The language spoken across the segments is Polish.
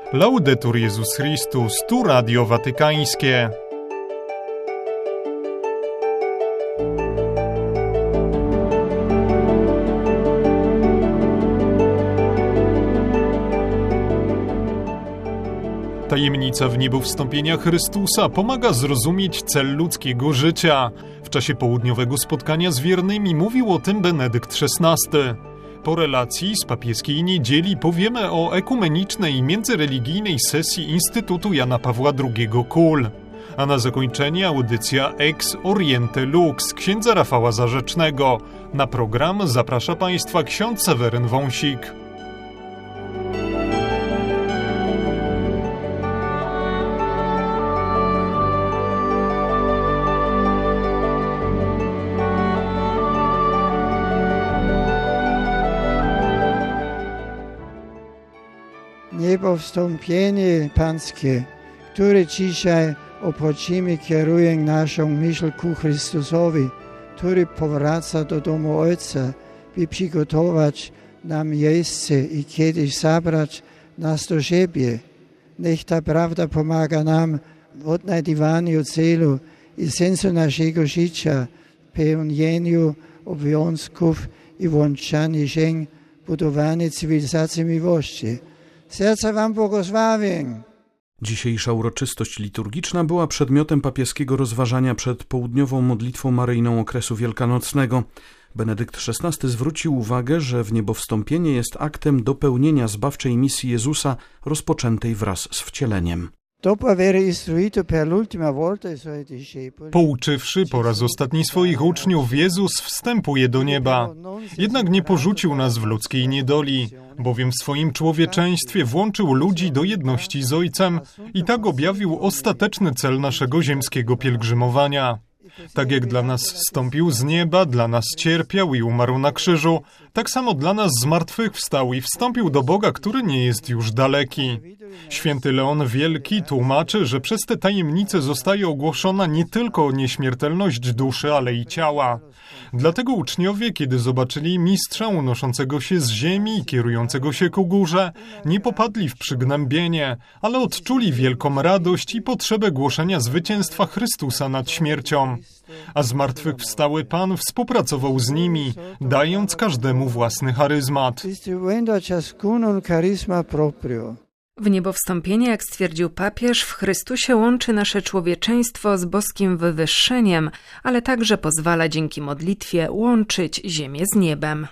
Laudetur Jezus Chrystus, tu Radio Watykańskie. Tajemnica wniebowstąpienia Chrystusa pomaga zrozumieć cel ludzkiego życia. W czasie południowego spotkania z wiernymi mówił o tym Benedykt XVI. Po relacji z papieskiej niedzieli powiemy o ekumenicznej i międzyreligijnej sesji Instytutu Jana Pawła II KUL. A na zakończenie audycja Ex Oriente Lux księdza Rafała Zarzecznego. Na program zaprasza Państwa ksiądz Seweryn Wąsik. Niebowstąpienie Pańskie, które dzisiaj obchodzimy, kieruje naszą myśl ku Chrystusowi, który powraca do domu Ojca, by przygotować nam miejsce i kiedyś zabrać nas do siebie. Niech ta prawda pomaga nam w odnajdywaniu celu i sensu naszego życia, pełnieniu obowiązków i włączaniu się w budowanie cywilizacji miłości. Serce wam błogosławię. Dzisiejsza uroczystość liturgiczna była przedmiotem papieskiego rozważania przed południową modlitwą maryjną okresu wielkanocnego. Benedykt XVI zwrócił uwagę, że wniebowstąpienie jest aktem dopełnienia zbawczej misji Jezusa rozpoczętej wraz z wcieleniem. Pouczywszy po raz ostatni swoich uczniów, Jezus wstępuje do nieba. Jednak nie porzucił nas w ludzkiej niedoli, bowiem w swoim człowieczeństwie włączył ludzi do jedności z Ojcem i tak objawił ostateczny cel naszego ziemskiego pielgrzymowania. Tak jak dla nas zstąpił z nieba, dla nas cierpiał i umarł na krzyżu, tak samo dla nas zmartwychwstał i wstąpił do Boga, który nie jest już daleki. Święty Leon Wielki tłumaczy, że przez tę tajemnicę zostaje ogłoszona nie tylko nieśmiertelność duszy, ale i ciała. Dlatego uczniowie, kiedy zobaczyli mistrza unoszącego się z ziemi i kierującego się ku górze, nie popadli w przygnębienie, ale odczuli wielką radość i potrzebę głoszenia zwycięstwa Chrystusa nad śmiercią. A zmartwychwstały Pan współpracował z nimi, dając każdemu własny charyzmat. Wniebowstąpienie, jak stwierdził papież, w Chrystusie łączy nasze człowieczeństwo z boskim wywyższeniem, ale także pozwala dzięki modlitwie łączyć ziemię z niebem.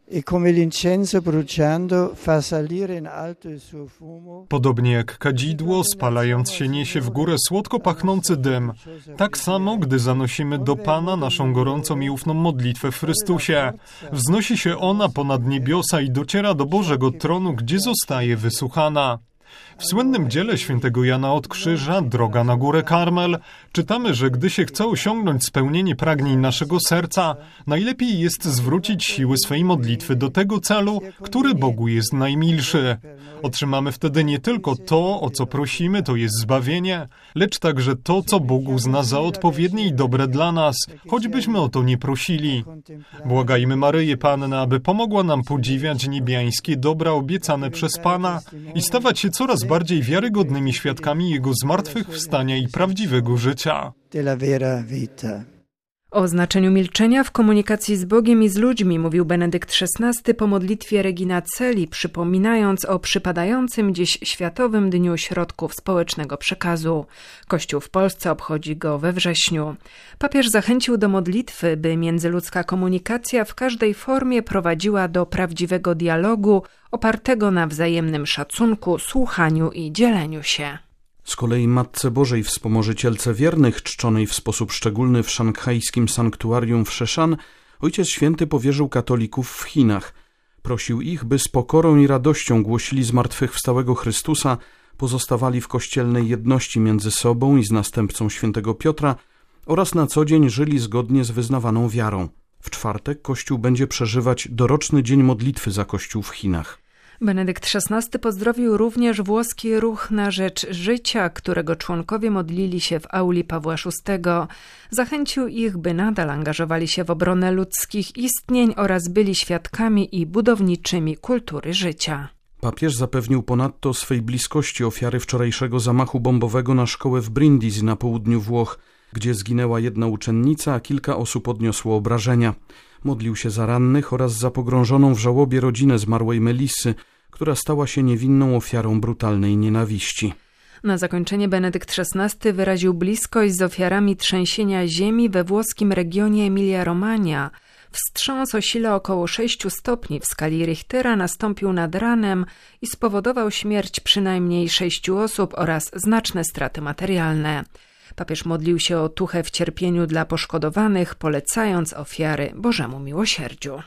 Podobnie jak kadzidło, spalając się, niesie w górę słodko pachnący dym. Tak samo, gdy zanosimy do Pana naszą gorącą i ufną modlitwę w Chrystusie, wznosi się ona ponad niebiosa i dociera do Bożego tronu, gdzie zostaje wysłuchana. W słynnym dziele świętego Jana od Krzyża, Droga na górę Karmel, czytamy, że gdy się chce osiągnąć spełnienie pragnień naszego serca, najlepiej jest zwrócić siły swej modlitwy do tego celu, który Bogu jest najmilszy. Otrzymamy wtedy nie tylko to, o co prosimy, to jest zbawienie, lecz także to, co Bóg uzna za odpowiednie i dobre dla nas, choćbyśmy o to nie prosili. Błagajmy Maryję Pannę, aby pomogła nam podziwiać niebiańskie dobra obiecane przez Pana i stawać się coraz bardziej wiarygodnymi świadkami Jego zmartwychwstania i prawdziwego życia. O znaczeniu milczenia w komunikacji z Bogiem i z ludźmi mówił Benedykt XVI po modlitwie Regina Coeli, przypominając o przypadającym dziś Światowym Dniu Środków Społecznego Przekazu. Kościół w Polsce obchodzi go we wrześniu. Papież zachęcił do modlitwy, by międzyludzka komunikacja w każdej formie prowadziła do prawdziwego dialogu, opartego na wzajemnym szacunku, słuchaniu i dzieleniu się. Z kolei Matce Bożej Wspomożycielce wiernych, czczonej w sposób szczególny w szanghajskim sanktuarium w Szeszan, Ojciec Święty powierzył katolików w Chinach. Prosił ich, by z pokorą i radością głosili zmartwychwstałego Chrystusa, pozostawali w kościelnej jedności między sobą i z następcą świętego Piotra oraz na co dzień żyli zgodnie z wyznawaną wiarą. W czwartek Kościół będzie przeżywać doroczny dzień modlitwy za Kościół w Chinach. Benedykt XVI pozdrowił również włoski ruch na rzecz życia, którego członkowie modlili się w auli Pawła VI. Zachęcił ich, by nadal angażowali się w obronę ludzkich istnień oraz byli świadkami i budowniczymi kultury życia. Papież zapewnił ponadto swej bliskości ofiary wczorajszego zamachu bombowego na szkołę w Brindisi na południu Włoch, gdzie zginęła jedna uczennica, a kilka osób odniosło obrażenia. Modlił się za rannych oraz za pogrążoną w żałobie rodzinę zmarłej Melissy, która stała się niewinną ofiarą brutalnej nienawiści. Na zakończenie Benedykt XVI wyraził bliskość z ofiarami trzęsienia ziemi we włoskim regionie Emilia-Romagna. Wstrząs o sile około 6 stopni w skali Richtera nastąpił nad ranem i spowodował śmierć przynajmniej 6 osób oraz znaczne straty materialne. Papież modlił się o otuchę w cierpieniu dla poszkodowanych, polecając ofiary Bożemu miłosierdziu.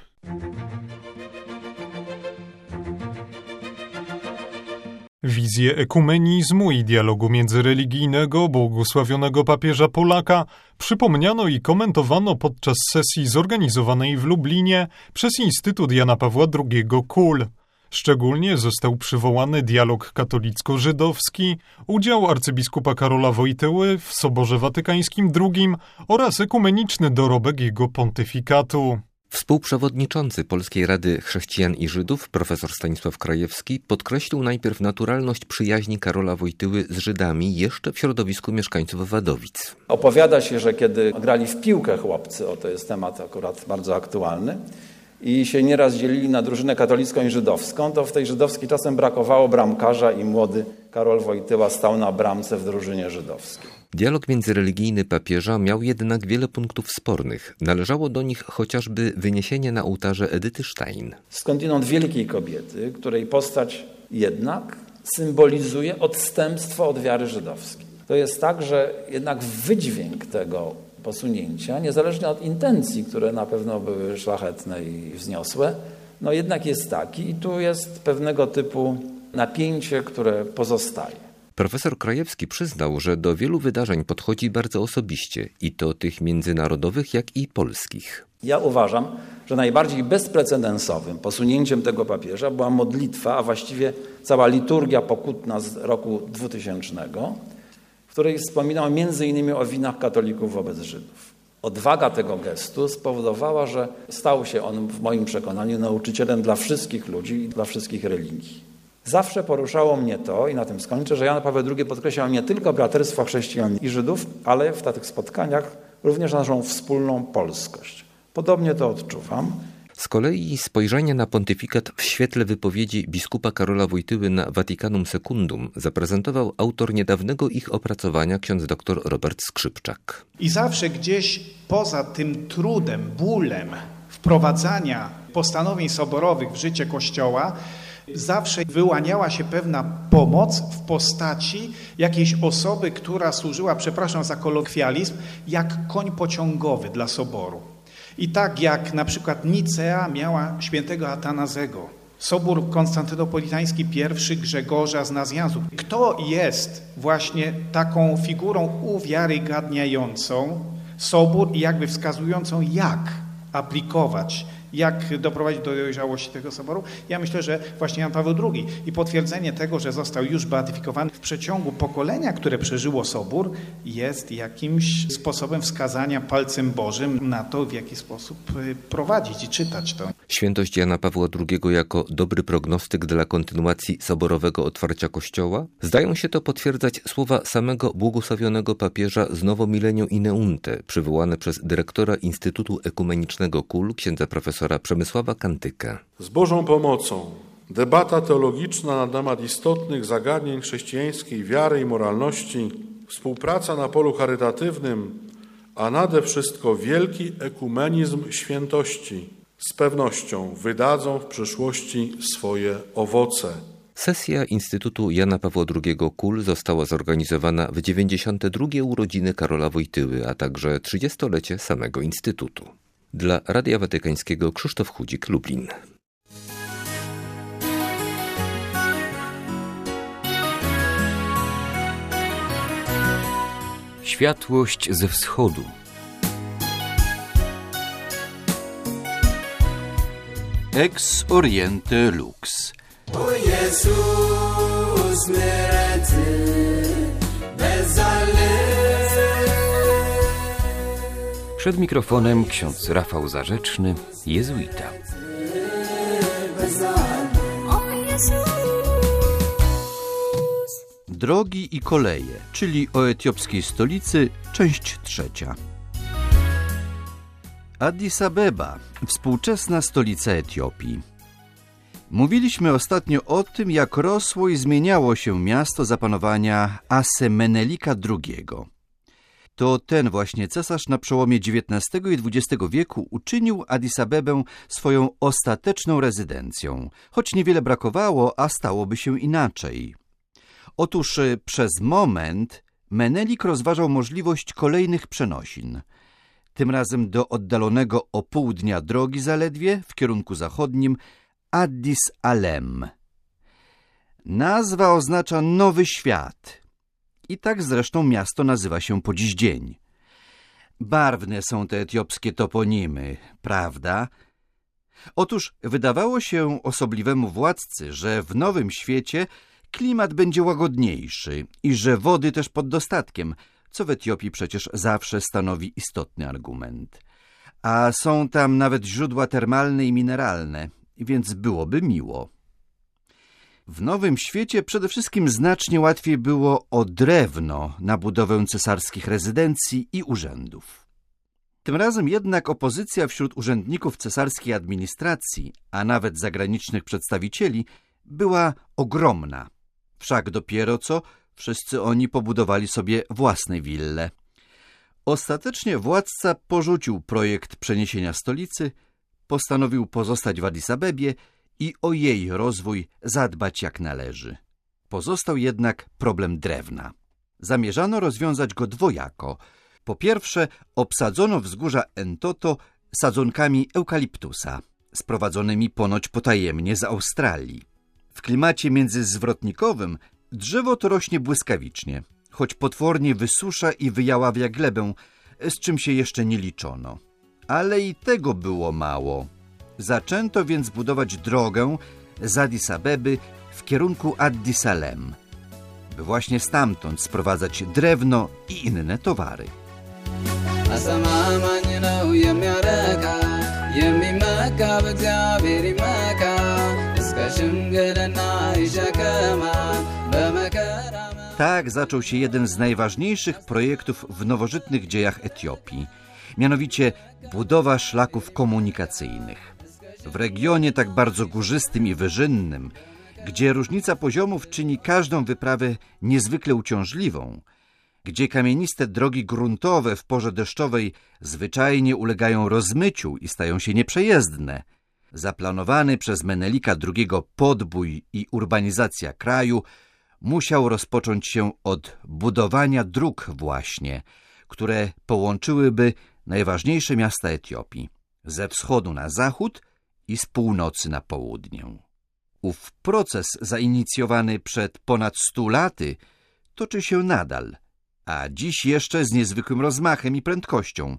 Wizję ekumenizmu i dialogu międzyreligijnego błogosławionego papieża Polaka przypomniano i komentowano podczas sesji zorganizowanej w Lublinie przez Instytut Jana Pawła II KUL. Szczególnie został przywołany dialog katolicko-żydowski, udział arcybiskupa Karola Wojtyły w Soborze Watykańskim II oraz ekumeniczny dorobek jego pontyfikatu. Współprzewodniczący Polskiej Rady Chrześcijan i Żydów, profesor Stanisław Krajewski, podkreślił najpierw naturalność przyjaźni Karola Wojtyły z Żydami jeszcze w środowisku mieszkańców Wadowic. Opowiada się, że kiedy grali w piłkę chłopcy, to jest temat akurat bardzo aktualny, i się nieraz dzielili na drużynę katolicką i żydowską, to w tej żydowskiej czasem brakowało bramkarza i młody Karol Wojtyła stał na bramce w drużynie żydowskiej. Dialog międzyreligijny papieża miał jednak wiele punktów spornych. Należało do nich chociażby wyniesienie na ołtarze Edyty Stein. Skądinąd wielkiej kobiety, której postać jednak symbolizuje odstępstwo od wiary żydowskiej. To jest tak, że jednak wydźwięk tego posunięcia, niezależnie od intencji, które na pewno były szlachetne i wzniosłe, no jednak jest taki i tu jest pewnego typu napięcie, które pozostaje. Profesor Krajewski przyznał, że do wielu wydarzeń podchodzi bardzo osobiście, i to tych międzynarodowych, jak i polskich. Ja uważam, że najbardziej bezprecedensowym posunięciem tego papieża była modlitwa, a właściwie cała liturgia pokutna z roku 2000, w której wspominał m.in. o winach katolików wobec Żydów. Odwaga tego gestu spowodowała, że stał się on w moim przekonaniu nauczycielem dla wszystkich ludzi i dla wszystkich religii. Zawsze poruszało mnie to, i na tym skończę, że Jan Paweł II podkreślał nie tylko braterstwo chrześcijan i Żydów, ale w tych spotkaniach również naszą wspólną polskość. Podobnie to odczuwam. Z kolei spojrzenie na pontyfikat w świetle wypowiedzi biskupa Karola Wojtyły na Vaticanum Secundum zaprezentował autor niedawnego ich opracowania, ksiądz dr Robert Skrzypczak. I zawsze gdzieś poza tym trudem, bólem wprowadzania postanowień soborowych w życie Kościoła zawsze wyłaniała się pewna pomoc w postaci jakiejś osoby, która służyła, przepraszam za kolokwializm, jak koń pociągowy dla soboru. I tak jak na przykład Nicea miała świętego Atanazego, Sobór konstantynopolitański I Grzegorza z Nazjanzu. Kto jest właśnie taką figurą uwiarygadniającą Sobór i jakby wskazującą, jak aplikować, jak doprowadzić do dojrzałości tego soboru? Ja myślę, że właśnie Jan Paweł II i potwierdzenie tego, że został już beatyfikowany w przeciągu pokolenia, które przeżyło sobór, jest jakimś sposobem wskazania palcem Bożym na to, w jaki sposób prowadzić i czytać to. Świętość Jana Pawła II jako dobry prognostyk dla kontynuacji soborowego otwarcia Kościoła? Zdają się to potwierdzać słowa samego błogosławionego papieża z Novo Millenium Ineunte, przywołane przez dyrektora Instytutu Ekumenicznego KUL, księdza profesora Przemysława Kantyka. Z Bożą pomocą debata teologiczna na temat istotnych zagadnień chrześcijańskiej wiary i moralności, współpraca na polu charytatywnym, a nade wszystko wielki ekumenizm świętości z pewnością wydadzą w przyszłości swoje owoce. Sesja Instytutu Jana Pawła II KUL została zorganizowana w 92. urodziny Karola Wojtyły, a także 30-lecie samego Instytutu. Dla Radia Watykańskiego Krzysztof Chudzik, Lublin. Światłość ze wschodu. Ex Oriente Lux. O Jezus, myrecy, bezalny. Przed mikrofonem ksiądz Rafał Zarzeczny, jezuita. O Jezus. Drogi i koleje, czyli o etiopskiej stolicy, część 3. Addis Abeba, współczesna stolica Etiopii. Mówiliśmy ostatnio o tym, jak rosło i zmieniało się miasto za panowania Ase-Menelika II. To ten właśnie cesarz na przełomie XIX i XX wieku uczynił Addis Abebę swoją ostateczną rezydencją, choć niewiele brakowało, a stałoby się inaczej. Otóż przez moment Menelik rozważał możliwość kolejnych przenosin. Tym razem do oddalonego o pół dnia drogi zaledwie w kierunku zachodnim Addis Alem. Nazwa oznacza Nowy Świat i tak zresztą miasto nazywa się po dziś dzień. Barwne są te etiopskie toponimy, prawda? Otóż wydawało się osobliwemu władcy, że w Nowym Świecie klimat będzie łagodniejszy i że wody też pod dostatkiem, co w Etiopii przecież zawsze stanowi istotny argument. A są tam nawet źródła termalne i mineralne, więc byłoby miło. W Nowym Świecie przede wszystkim znacznie łatwiej było o drewno na budowę cesarskich rezydencji i urzędów. Tym razem jednak opozycja wśród urzędników cesarskiej administracji, a nawet zagranicznych przedstawicieli, była ogromna. Wszak dopiero co wszyscy oni pobudowali sobie własne wille. Ostatecznie władca porzucił projekt przeniesienia stolicy, postanowił pozostać w Addis Abebie i o jej rozwój zadbać jak należy. Pozostał jednak problem drewna. Zamierzano rozwiązać go dwojako. Po pierwsze, obsadzono wzgórza Entoto sadzonkami eukaliptusa, sprowadzonymi ponoć potajemnie z Australii. W klimacie międzyzwrotnikowym drzewo to rośnie błyskawicznie, choć potwornie wysusza i wyjaławia glebę, z czym się jeszcze nie liczono. Ale i tego było mało. Zaczęto więc budować drogę z Addis Abeby w kierunku Addis Alem, by właśnie stamtąd sprowadzać drewno i inne towary. Tak zaczął się jeden z najważniejszych projektów w nowożytnych dziejach Etiopii, mianowicie budowa szlaków komunikacyjnych. W regionie tak bardzo górzystym i wyżynnym, gdzie różnica poziomów czyni każdą wyprawę niezwykle uciążliwą, gdzie kamieniste drogi gruntowe w porze deszczowej zwyczajnie ulegają rozmyciu i stają się nieprzejezdne, zaplanowany przez Menelika II podbój i urbanizacja kraju musiał rozpocząć się od budowania dróg właśnie, które połączyłyby najważniejsze miasta Etiopii ze wschodu na zachód i z północy na południe. Ów proces zainicjowany przed ponad 100 laty toczy się nadal, a dziś jeszcze z niezwykłym rozmachem i prędkością,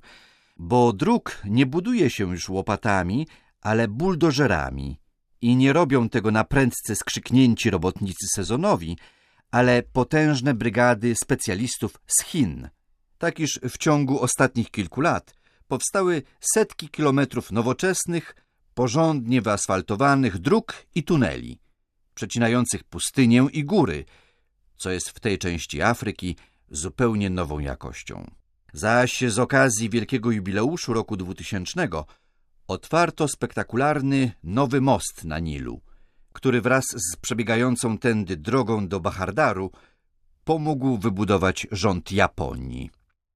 bo dróg nie buduje się już łopatami, ale buldożerami i nie robią tego na prędce skrzyknięci robotnicy sezonowi, ale potężne brygady specjalistów z Chin. Tak iż w ciągu ostatnich kilku lat powstały setki kilometrów nowoczesnych, porządnie wyasfaltowanych dróg i tuneli, przecinających pustynię i góry, co jest w tej części Afryki zupełnie nową jakością. Zaś z okazji wielkiego jubileuszu roku 2000 otwarto spektakularny nowy most na Nilu, który wraz z przebiegającą tędy drogą do Bahardaru pomógł wybudować rząd Japonii.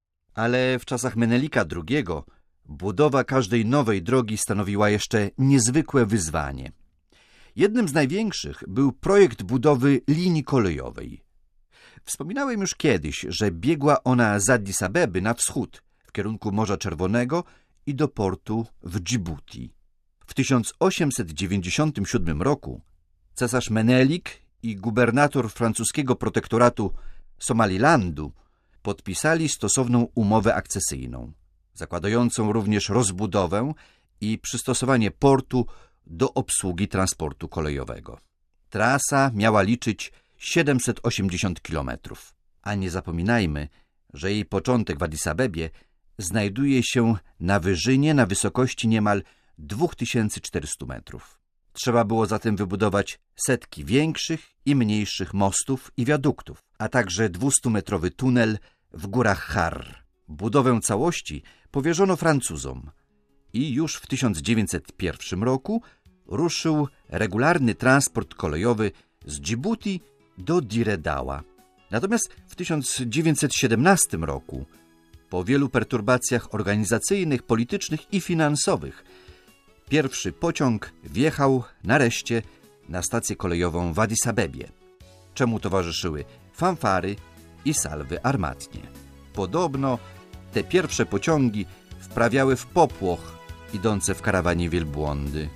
Ale w czasach Menelika II budowa każdej nowej drogi stanowiła jeszcze niezwykłe wyzwanie. Jednym z największych był projekt budowy linii kolejowej. Wspominałem już kiedyś, że biegła ona z Addis Abeby na wschód, w kierunku Morza Czerwonego i do portu w Dżibuti. W 1897 roku cesarz Menelik i gubernator francuskiego protektoratu Somalilandu podpisali stosowną umowę akcesyjną, zakładającą również rozbudowę i przystosowanie portu do obsługi transportu kolejowego. Trasa miała liczyć 780 kilometrów, a nie zapominajmy, że jej początek w Addis Abebie znajduje się na wyżynie na wysokości niemal 2400 metrów. Trzeba było zatem wybudować setki większych i mniejszych mostów i wiaduktów, a także 200-metrowy tunel w górach Har. Budowę całości powierzono Francuzom i już w 1901 roku ruszył regularny transport kolejowy z Dżibuti do Diredawa. Natomiast w 1917 roku, po wielu perturbacjach organizacyjnych, politycznych i finansowych, pierwszy pociąg wjechał nareszcie na stację kolejową w Addis Abebie, czemu towarzyszyły fanfary i salwy armatnie. Podobno te pierwsze pociągi wprawiały w popłoch idące w karawanie wielbłądy.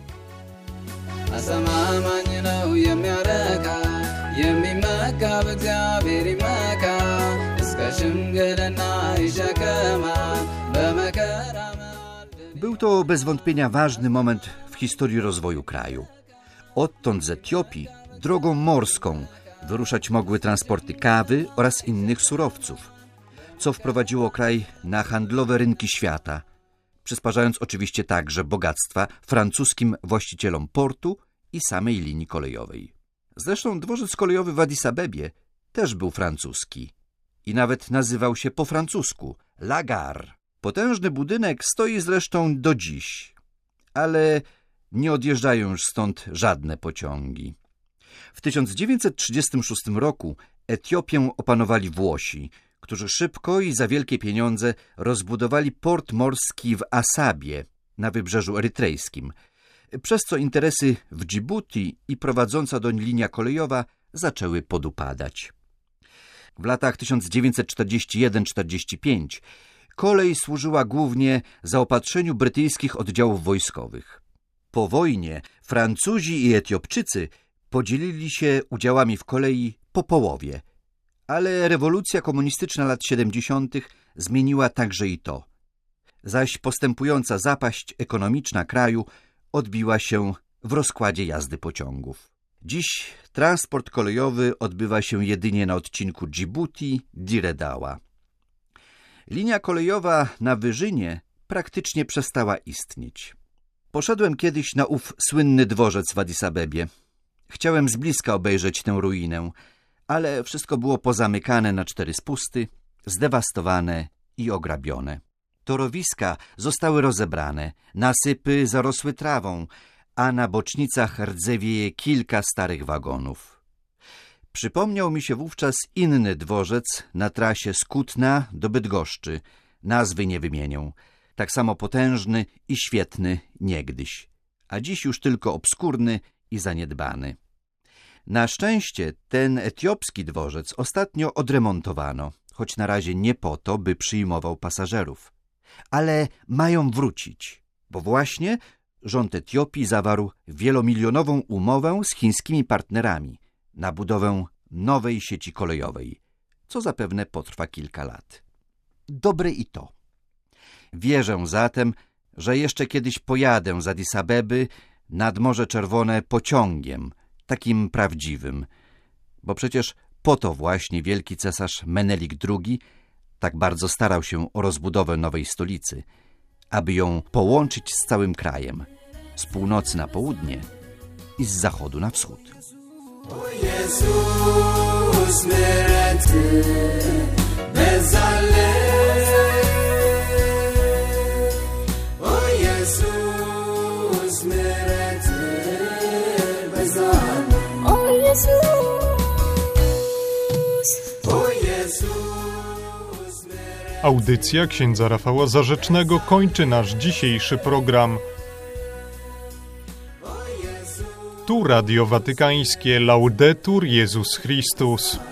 Był to bez wątpienia ważny moment w historii rozwoju kraju. Odtąd z Etiopii drogą morską wyruszać mogły transporty kawy oraz innych surowców, co wprowadziło kraj na handlowe rynki świata, przysparzając oczywiście także bogactwa francuskim właścicielom portu i samej linii kolejowej. Zresztą dworzec kolejowy w Addis Abebie też był francuski i nawet nazywał się po francusku La Gare. Potężny budynek stoi zresztą do dziś, ale nie odjeżdżają już stąd żadne pociągi. W 1936 roku Etiopię opanowali Włosi, którzy szybko i za wielkie pieniądze rozbudowali port morski w Asabie na wybrzeżu erytrejskim, przez co interesy w Dżibuti i prowadząca doń linia kolejowa zaczęły podupadać. W latach 1941-45 kolej służyła głównie zaopatrzeniu brytyjskich oddziałów wojskowych. Po wojnie Francuzi i Etiopczycy podzielili się udziałami w kolei po połowie, ale rewolucja komunistyczna lat 70. zmieniła także i to. Zaś postępująca zapaść ekonomiczna kraju odbiła się w rozkładzie jazdy pociągów. Dziś transport kolejowy odbywa się jedynie na odcinku Dżibuti-Diredawa. Linia kolejowa na Wyżynie praktycznie przestała istnieć. Poszedłem kiedyś na ów słynny dworzec w Addis Abebie. Chciałem z bliska obejrzeć tę ruinę, ale wszystko było pozamykane na 4 spusty, zdewastowane i ograbione. Torowiska zostały rozebrane, nasypy zarosły trawą, a na bocznicach rdzewieje kilka starych wagonów. Przypomniał mi się wówczas inny dworzec na trasie z Kutna do Bydgoszczy, nazwy nie wymienię, tak samo potężny i świetny niegdyś, a dziś już tylko obskurny i zaniedbany. Na szczęście ten etiopski dworzec ostatnio odremontowano, choć na razie nie po to, by przyjmował pasażerów. Ale mają wrócić, bo właśnie rząd Etiopii zawarł wielomilionową umowę z chińskimi partnerami na budowę nowej sieci kolejowej, co zapewne potrwa kilka lat. Dobre i to. Wierzę zatem, że jeszcze kiedyś pojadę z Addis Abeby nad Morze Czerwone pociągiem, takim prawdziwym, bo przecież po to właśnie wielki cesarz Menelik II tak bardzo starał się o rozbudowę nowej stolicy, aby ją połączyć z całym krajem, z północy na południe i z zachodu na wschód. O Jezus, myrecy, bezale. O Jezus, myrecy, bezale. O Jezus, o Jezus. Audycja księdza Rafała Zarzecznego kończy nasz dzisiejszy program. Tu Radio Watykańskie Laudetur Jezus Chrystus.